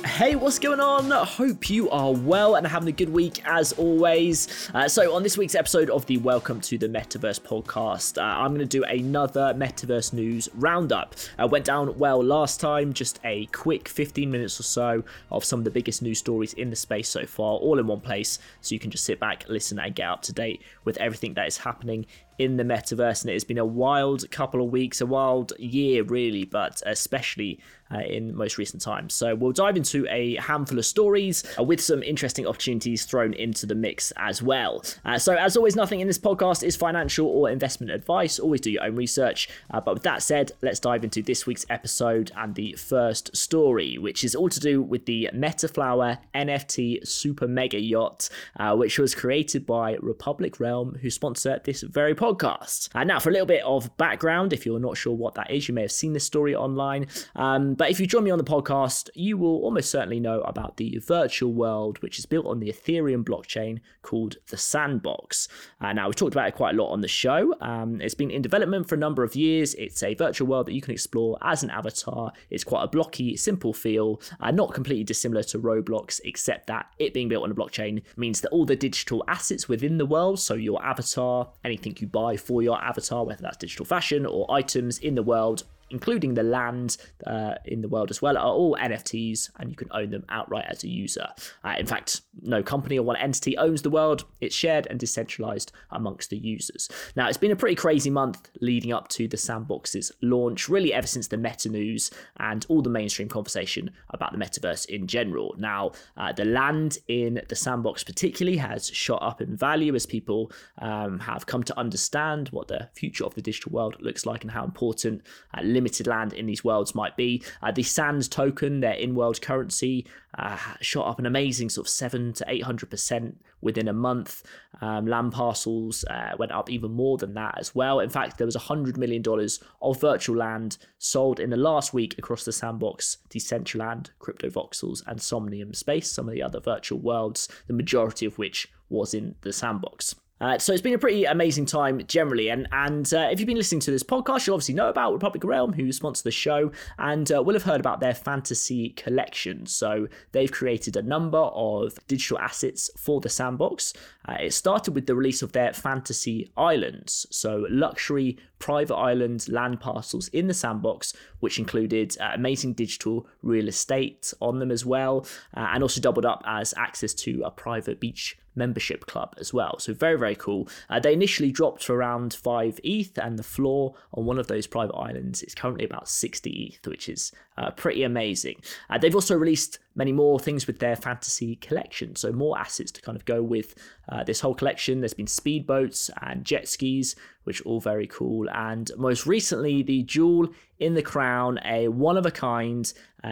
Hey, what's going on? Hope you are well and having a good week as always. So on this week's episode of the Welcome to the Metaverse podcast, I'm going to do another Metaverse news roundup. Went down well last time, just a quick 15 minutes or so of some of the biggest news stories in the space so far, all in one place, so you can just sit back, listen and get up to date with everything that is happening in the metaverse. And it has been a wild couple of weeks, a wild year really, but especially in most recent times. So we'll dive into a handful of stories with some interesting opportunities thrown into the mix as well. So as always, nothing in this podcast is financial or investment advice. Always do your own research. But with that said, let's dive into this week's episode and the first story, which is all to do with the Metaflower NFT Super Mega Yacht, which was created by Republic Realm, who sponsor this very podcast. Now, for a little bit of background, if you're not sure what that is, you may have seen this story online. But if you join me on the podcast, you will almost certainly know about the virtual world, which is built on the Ethereum blockchain called the Sandbox. Now, we've talked about it quite a lot on the show. It's been in development for a number of years. It's a virtual world that you can explore as an avatar. It's quite a blocky, simple feel, not completely dissimilar to Roblox, except that it being built on a blockchain means that all the digital assets within the world, so your avatar, anything you buy for your avatar, whether that's digital fashion or items in the world, including the land in the world as well, are all NFTs, and you can own them outright as a user. In fact, no company or one entity owns the world. It's shared and decentralized amongst the users. Now, it's been a pretty crazy month leading up to the Sandbox's launch, really ever since the meta news and all the mainstream conversation about the metaverse in general. Now, the land in the Sandbox particularly has shot up in value as people have come to understand what the future of the digital world looks like and how important limited land in these worlds might be. The Sands token, their in-world currency, shot up an amazing sort of 700 to 800% within a month. Land parcels went up even more than that as well. In fact, there was $100 million of virtual land sold in the last week across the Sandbox, Decentraland, Crypto Voxels, and Somnium Space, some of the other virtual worlds, the majority of which was in the Sandbox. So it's been a pretty amazing time generally, and if you've been listening to this podcast, you'll obviously know about Republic Realm, who sponsor the show, and will have heard about their fantasy collection. So they've created a number of digital assets for the Sandbox. It started with the release of their fantasy islands, so luxury private island land parcels in the Sandbox, which included amazing digital real estate on them as well, and also doubled up as access to a private beach membership club as well. So very, very cool. They initially dropped for around 5 ETH, and the floor on one of those private islands is currently about 60 ETH, which is pretty amazing. They've also released many more things with their fantasy collection, so more assets to kind of go with this whole collection. There's been speedboats and jet skis, which are all very cool, and most recently the jewel in the crown, a one-of-a-kind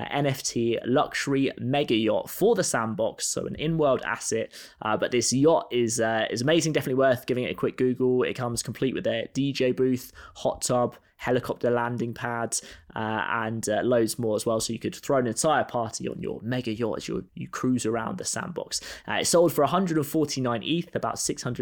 NFT luxury mega yacht for the Sandbox, so an in-world asset, but this yacht is amazing, definitely worth giving it a quick Google. It comes complete with a DJ booth, hot tub, helicopter landing pads, and loads more as well, so you could throw an entire party on your mega yacht as you cruise around the Sandbox. It sold for 149 ETH, about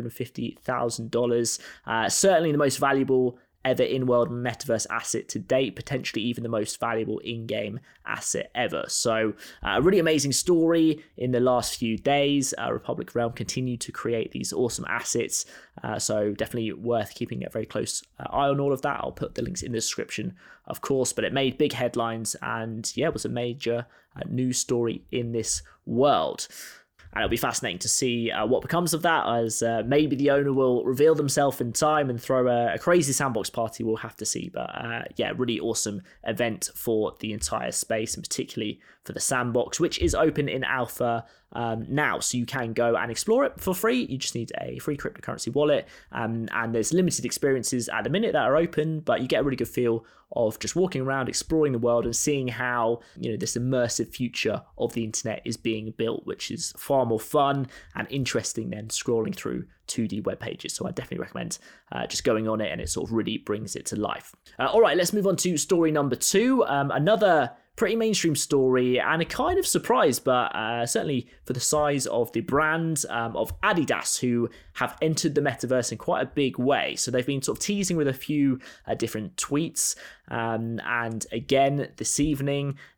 $650,000. Certainly the most valuable ever in-world metaverse asset to date, potentially even the most valuable in-game asset ever. So a really amazing story in the last few days. Republic Realm continued to create these awesome assets, so definitely worth keeping a very close eye on all of that. I'll put the links in the description, of course, but it made big headlines and was a major news story in this world. And it'll be fascinating to see what becomes of that, as maybe the owner will reveal themselves in time and throw a crazy Sandbox party. We'll have to see. But really awesome event for the entire space, and particularly for the Sandbox, which is open in alpha now. So you can go and explore it for free. You just need a free cryptocurrency wallet. And there's limited experiences at the minute that are open, but you get a really good feel of just walking around, exploring the world, and seeing how this immersive future of the internet is being built, which is far more fun and interesting than scrolling through 2D web pages. So I definitely recommend just going on it, and it sort of really brings it to life. All right, let's move on to story number 2. Another pretty mainstream story, and a kind of surprise, but certainly for the size of the brand of Adidas, who have entered the metaverse in quite a big way. So they've been sort of teasing with a few different tweets, and again this evening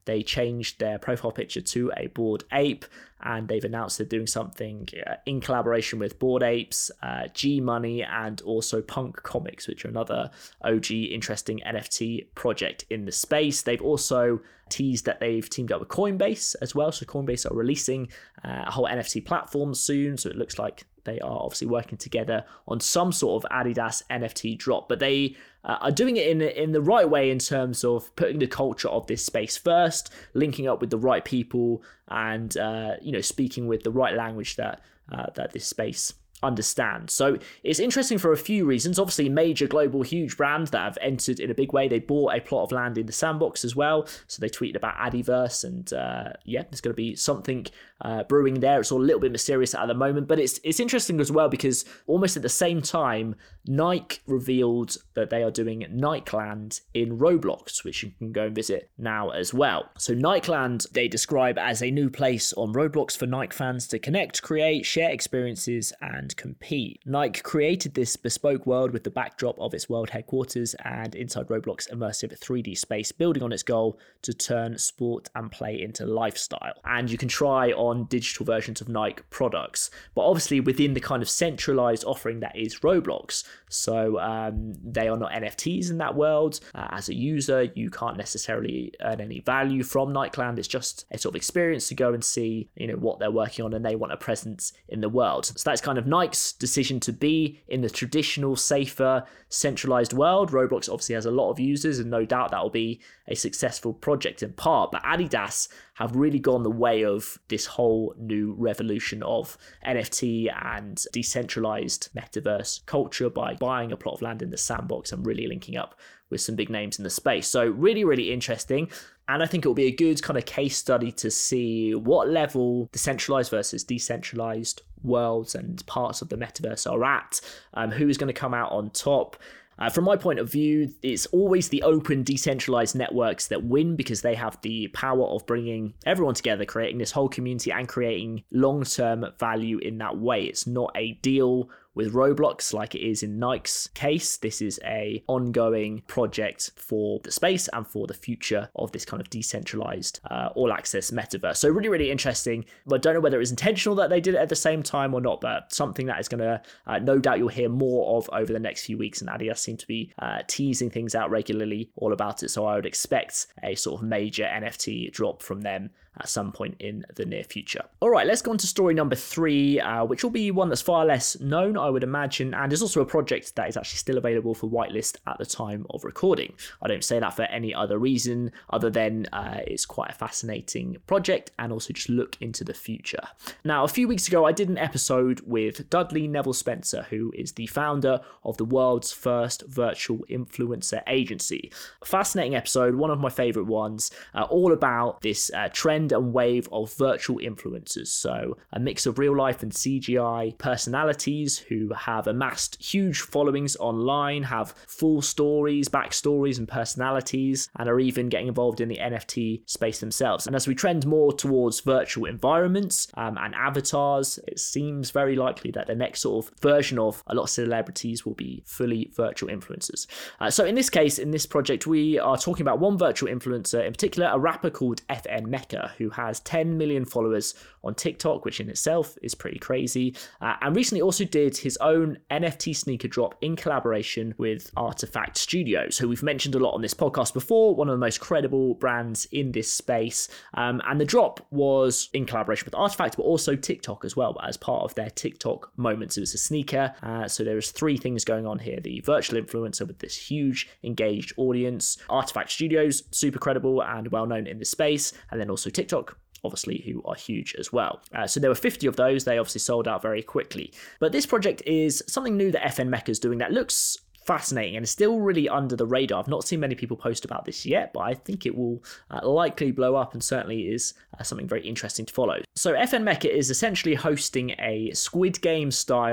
they changed their profile picture to a Bored Ape, and they've announced they're doing something in collaboration with Bored Apes, G Money, and also Punk Comics, which are another OG interesting NFT project in the space. They've also teased that they've teamed up with Coinbase as well. So Coinbase are releasing a whole NFT platform soon. So it looks like they are obviously working together on some sort of Adidas NFT drop, but they are doing it in the right way in terms of putting the culture of this space first, linking up with the right people, and speaking with the right language that this space understand. So it's interesting for a few reasons. Obviously, major global huge brands that have entered in a big way. They bought a plot of land in the Sandbox as well, so they tweeted about Adiverse, and there's going to be something brewing there. It's all a little bit mysterious at the moment, but it's interesting as well because almost at the same time, Nike revealed that they are doing Nikeland in Roblox, which you can go and visit now as well. So Nikeland they describe as a new place on Roblox for Nike fans to connect, create, share experiences, and compete. Nike created this bespoke world with the backdrop of its world headquarters and inside Roblox immersive 3D space, building on its goal to turn sport and play into lifestyle. And you can try on digital versions of Nike products, but obviously within the kind of centralized offering that is Roblox. So they are not NFTs in that world. As a user, you can't necessarily earn any value from Nikeland. It's just a sort of experience to go and see, what they're working on, and they want a presence in the world. So that's kind of Nike's decision to be in the traditional, safer, centralized world. Roblox obviously has a lot of users, and no doubt that will be a successful project in part. But Adidas have really gone the way of this whole new revolution of NFT and decentralized metaverse culture by buying a plot of land in the Sandbox and really linking up with some big names in the space. So really, really interesting. And I think it will be a good kind of case study to see what level the centralized versus decentralized worlds and parts of the metaverse are at, who is going to come out on top. From my point of view, it's always the open, decentralized networks that win because they have the power of bringing everyone together, creating this whole community and creating long-term value in that way. It's not a deal with Roblox like it is in Nike's case. This is a ongoing project for the space and for the future of this kind of decentralized all-access metaverse. So really, really interesting. But I don't know whether it was intentional that they did it at the same time or not, but something that is going to, no doubt you'll hear more of over the next few weeks. And Adidas seem to be teasing things out regularly all about it. So I would expect a sort of major NFT drop from them at some point in the near future. All right, let's go on to story number 3, which will be one that's far less known, I would imagine, and is also a project that is actually still available for whitelist at the time of recording. I don't say that for any other reason other than it's quite a fascinating project and also just look into the future. Now, a few weeks ago, I did an episode with Dudley Neville Spencer, who is the founder of the world's first virtual influencer agency. A fascinating episode, one of my favorite ones, all about this trend and wave of virtual influencers. So a mix of real life and CGI personalities who have amassed huge followings online, have full stories, backstories and personalities, and are even getting involved in the NFT space themselves. And as we trend more towards virtual environments and avatars, it seems very likely that the next sort of version of a lot of celebrities will be fully virtual influencers. So in this case, in this project, we are talking about one virtual influencer in particular, a rapper called FN Meka, who has 10 million followers on TikTok, which in itself is pretty crazy, and recently also did his own NFT sneaker drop in collaboration with Artifact Studios, who we've mentioned a lot on this podcast before, one of the most credible brands in this space, and the drop was in collaboration with Artifact, but also TikTok as well, as part of their TikTok moments. It was a sneaker, so there was 3 things going on here: the virtual influencer with this huge engaged audience, Artifact Studios, super credible and well known in this space, and then also TikTok, obviously, who are huge as well. So there were 50 of those. They obviously sold out very quickly. But this project is something new that FN Meka is doing that looks fascinating and is still really under the radar. I've not seen many people post about this yet, but I think it will likely blow up and certainly is something very interesting to follow. So FN Meka is essentially hosting a Squid Game style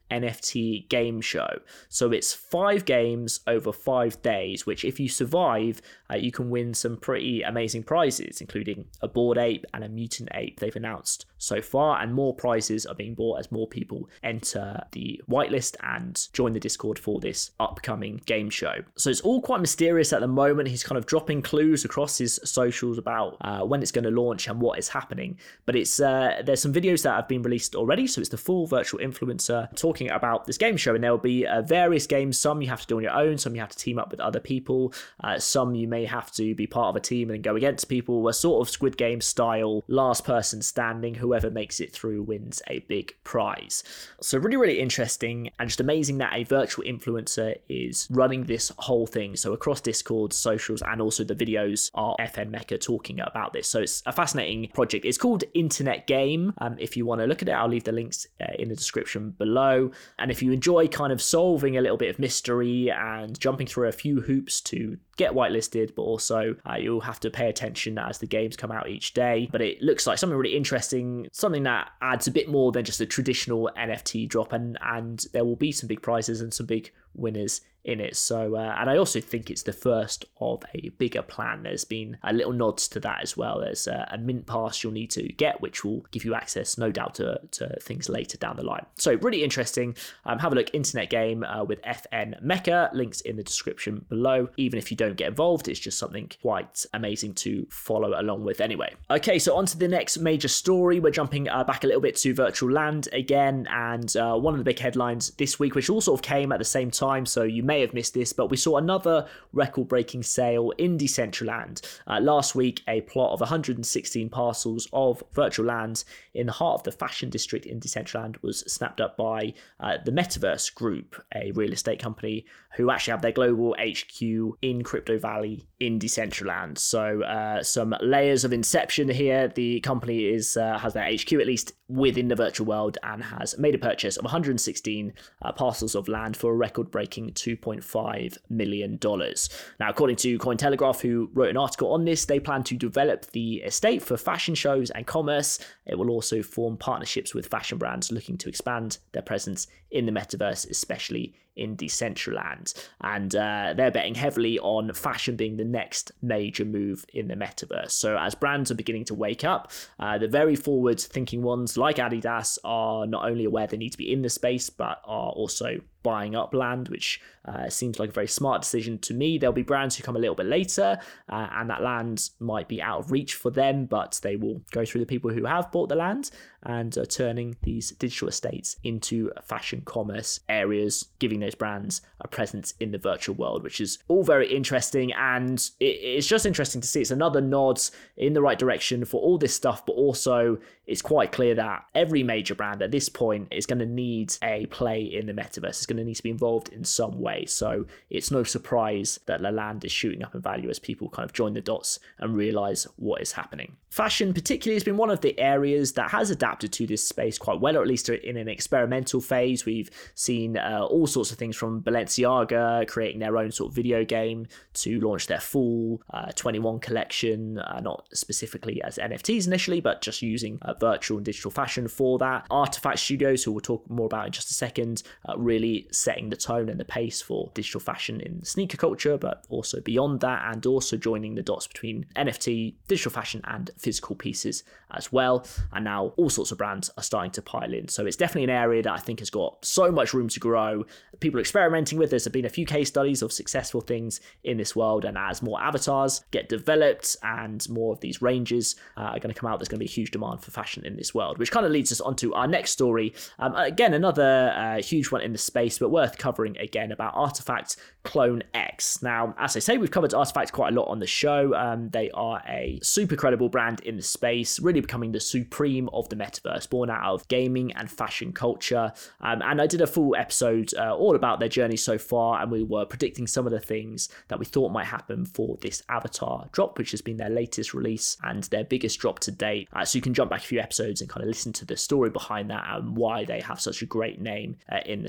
NFT game show. So it's 5 games over 5 days, which if you survive, you can win some pretty amazing prizes, including a Bored Ape and a Mutant Ape they've announced so far, and more prizes are being bought as more people enter the whitelist and join the Discord for this upcoming game show. So it's all quite mysterious at the moment. He's kind of dropping clues across his socials about when it's going to launch and what is happening, but it's there's some videos that have been released already, so it's the full virtual influencer talking about this game show, and there will be various games. Some you have to do on your own, some you have to team up with other people, some you may have to be part of a team and go against people, a sort of Squid Game style last person standing. Whoever makes it through wins a big prize. So really interesting, and just amazing that a virtual influencer is running this whole thing. So across Discord, socials, and also the videos are FN Meka talking about this. So it's a fascinating project. It's called Internet Game. If you want to look at it, I'll leave the links in the description below. And if you enjoy kind of solving a little bit of mystery and jumping through a few hoops to get whitelisted, but also you'll have to pay attention as the games come out each day. But it looks like something really interesting, something that adds a bit more than just a traditional NFT drop, and there will be some big prizes and some big winners in it. So and I also think it's the first of a bigger plan. There's been a little nods to that as well. There's a mint pass you'll need to get, which will give you access, no doubt, to things later down the line. So really interesting. Have a look, Internet Game with FN Meka, links in the description below. Even if you don't get involved, it's just something quite amazing to follow along with anyway. Okay, so on to the next major story. We're jumping back a little bit to Virtual Land again, and one of the big headlines this week, which all sort of came at the same time, so you may have missed this, but we saw another record-breaking sale in Decentraland. Last week, a plot of 116 parcels of Virtual Land in the heart of the fashion district in Decentraland was snapped up by the Metaverse Group, a real estate company who actually have their global HQ in Crypto Valley in Decentraland. So some layers of inception here. The company has their HQ at least within the virtual world and has made a purchase of 116 parcels of land for a record-breaking $2.5 million. Now, according to Cointelegraph, who wrote an article on this, they plan to develop the estate for fashion shows and commerce. It will also form partnerships with fashion brands looking to expand their presence in the metaverse, especially in Decentraland. And they're betting heavily on fashion being the next major move in the metaverse. So as brands are beginning to wake up, the very forward-thinking ones like Adidas are not only aware they need to be in the space, but are also buying up land, which seems like a very smart decision to me. There'll be brands who come a little bit later, and that land might be out of reach for them, but they will go through the people who have bought the land and are turning these digital estates into fashion commerce areas, giving those brands a presence in the virtual world, which is all very interesting. And it's just interesting to see. It's another nod in the right direction for all this stuff, but also it's quite clear that every major brand at this point is going to need a play in the metaverse. It's going to need to be involved in some way. So it's no surprise that the land is shooting up in value as people kind of join the dots and realize what is happening. Fashion particularly has been one of the areas that has adapted to this space quite well, or at least in an experimental phase. We've seen all sorts of things from Balenciaga creating their own sort of video game to launch their full 21 collection, not specifically as NFTs initially, but just using virtual and digital fashion for that. Artifact Studios, who we'll talk more about in just a second, really setting the tone and the pace for digital fashion in sneaker culture, but also beyond that, and also joining the dots between NFT, digital fashion, and physical pieces as well. And now all sorts of brands are starting to pile in. So it's definitely an area that I think has got so much room to grow. People are experimenting with. There's been a few case studies of successful things in this world, and as more avatars get developed and more of these ranges are going to come out, there's going to be a huge demand for fashion in this world, which kind of leads us onto our next story. Again, another huge one in the space, but worth covering again, about Artifact Clone X. Now, as I say, we've covered Artifact quite a lot on the show. They are a super credible brand in the space, really becoming the supreme of the metaverse, born out of gaming and fashion culture. And I did a full episode all about their journey so far, and we were predicting some of the things that we thought might happen for this Avatar drop, which has been their latest release and their biggest drop to date. So you can jump back a few episodes and kind of listen to the story behind that and why they have such a great name in the space.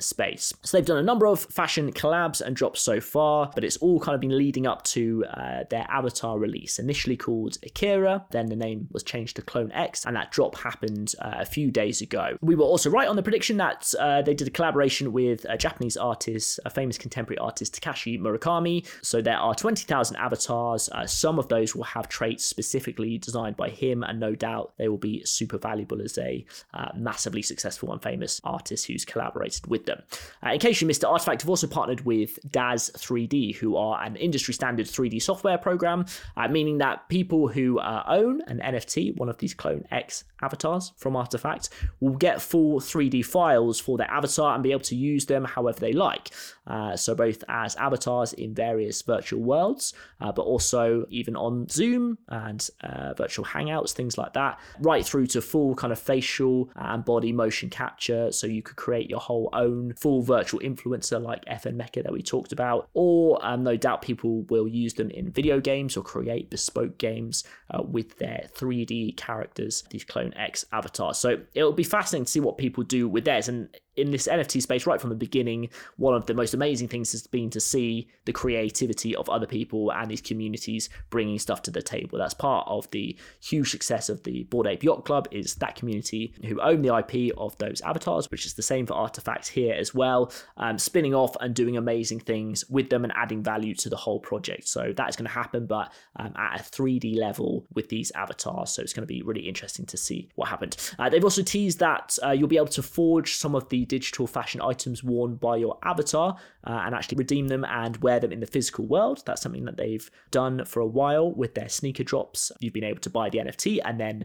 this. So they've done a number of fashion collabs and drops so far, but it's all kind of been leading up to their avatar release, initially called Akira, then the name was changed to Clone X, and that drop happened a few days ago. We were also right on the prediction that they did a collaboration with a Japanese artist, a famous contemporary artist, Takashi Murakami. So there are 20,000 avatars. Some of those will have traits specifically designed by him, and no doubt they will be super valuable as a massively successful and famous artist who's collaborated with them. In case you missed it, Artifact have also partnered with DAZ 3D, who are an industry standard 3D software program, meaning that people who own an NFT, one of these Clone X avatars from Artifact, will get full 3D files for their avatar and be able to use them however they like. So both as avatars in various virtual worlds, but also even on Zoom and virtual hangouts, things like that, right through to full kind of facial and body motion capture. So you could create your whole own full virtual influencer like FN Mecha that we talked about, or no doubt people will use them in video games or create bespoke games with their 3D characters, these Clone X avatars. So it'll be fascinating to see what people do with theirs. And in this NFT space, right from the beginning, one of the most amazing things has been to see the creativity of other people and these communities bringing stuff to the table. That's part of the huge success of the Bored Ape Yacht Club, is that community who own the IP of those avatars, which is the same for Artifacts here as well, spinning off and doing amazing things with them and adding value to the whole project. So that's going to happen, but at a 3D level with these avatars. So it's going to be really interesting to see what happened. They've also teased that you'll be able to forge some of the digital fashion items worn by your avatar and actually redeem them and wear them in the physical world. That's something that they've done for a while with their sneaker drops. You've been able to buy the NFT and then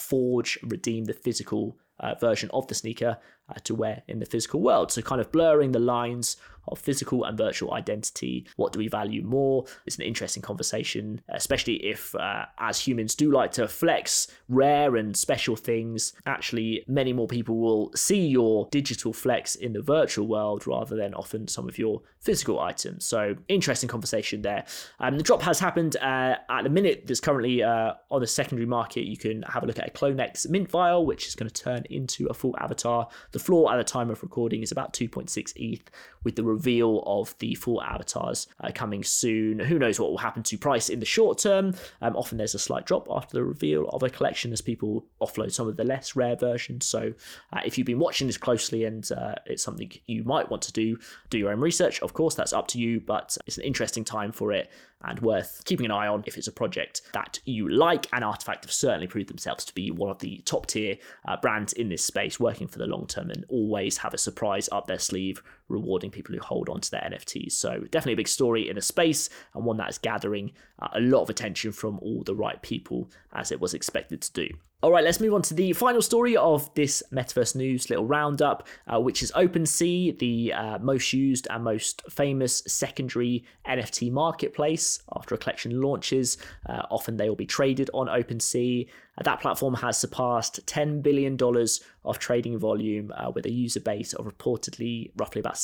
redeem the physical version of the sneaker to wear in the physical world. So kind of blurring the lines of physical and virtual identity. What do we value more? It's an interesting conversation, especially if as humans do like to flex rare and special things, actually many more people will see your digital flex in the virtual world rather than often some of your physical items. So interesting conversation there. The drop has happened at the minute. There's currently on the secondary market, you can have a look at a Clone X mint file, which is going to turn into a full avatar. The floor at the time of recording is about 2.6 ETH, with the reveal of the full avatars coming soon. Who knows what will happen to price in the short term. Often there's a slight drop after the reveal of a collection as people offload some of the less rare versions. So if you've been watching this closely and it's something you might want to do your own research. Of course, that's up to you, but it's an interesting time for it and worth keeping an eye on if it's a project that you like. And Artifact have certainly proved themselves to be one of the top tier brands in this space, working for the long term and always have a surprise up their sleeve, rewarding people who hold on to their NFTs. So definitely a big story in a space, and one that is gathering a lot of attention from all the right people, as it was expected to do. All right, let's move on to the final story of this Metaverse News little roundup, which is OpenSea, the most used and most famous secondary NFT marketplace. After a collection launches, often they will be traded on OpenSea. That platform has surpassed $10 billion of trading volume with a user base of reportedly roughly about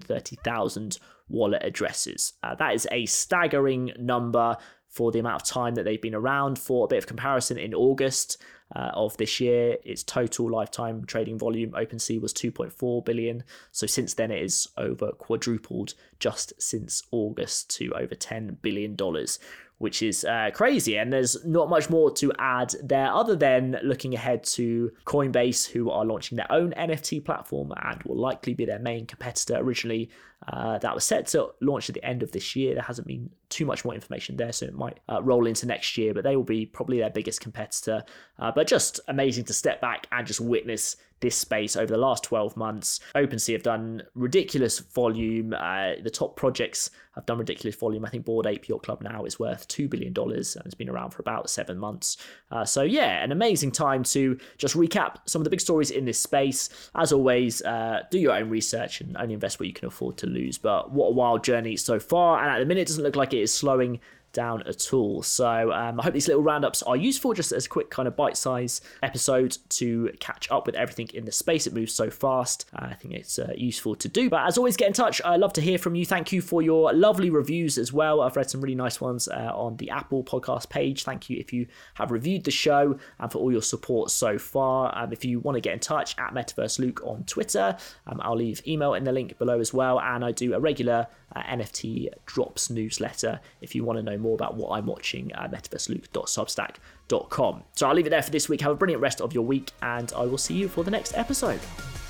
630,000 wallet addresses. That is a staggering number for the amount of time that they've been around. For a bit of comparison, in August of this year, its total lifetime trading volume, OpenSea, was 2.4 billion. So since then, it is over quadrupled just since August to over $10 billion, which is crazy. And there's not much more to add there other than looking ahead to Coinbase, who are launching their own NFT platform and will likely be their main competitor. Originally, that was set to launch at the end of this year. There hasn't been too much more information there, so it might roll into next year, but they will be probably their biggest competitor. But just amazing to step back and just witness this space over the last 12 months. OpenSea have done ridiculous volume. The top projects have done ridiculous volume. I think Bored Ape Yacht Club now is worth $2 billion and has been around for about 7 months. So yeah, an amazing time to just recap some of the big stories in this space. As always, do your own research and only invest what you can afford to lose. But what a wild journey so far. And at the minute, it doesn't look like it is slowing down at all. So I hope these little roundups are useful, just as a quick kind of bite-sized episode to catch up with everything in the space. It moves so fast. I think it's useful to do. But as always, get in touch. I love to hear from you. Thank you for your lovely reviews as well. I've read some really nice ones on the Apple podcast page. Thank you if you have reviewed the show and for all your support so far. If you want to get in touch, at Metaverse Luke on Twitter. I'll leave email in the link below as well. And I do a regular NFT drops newsletter if you want to know more about what I'm watching at metaverseluke.substack.com. So I'll leave it there for this week. Have a brilliant rest of your week, and I will see you for the next episode.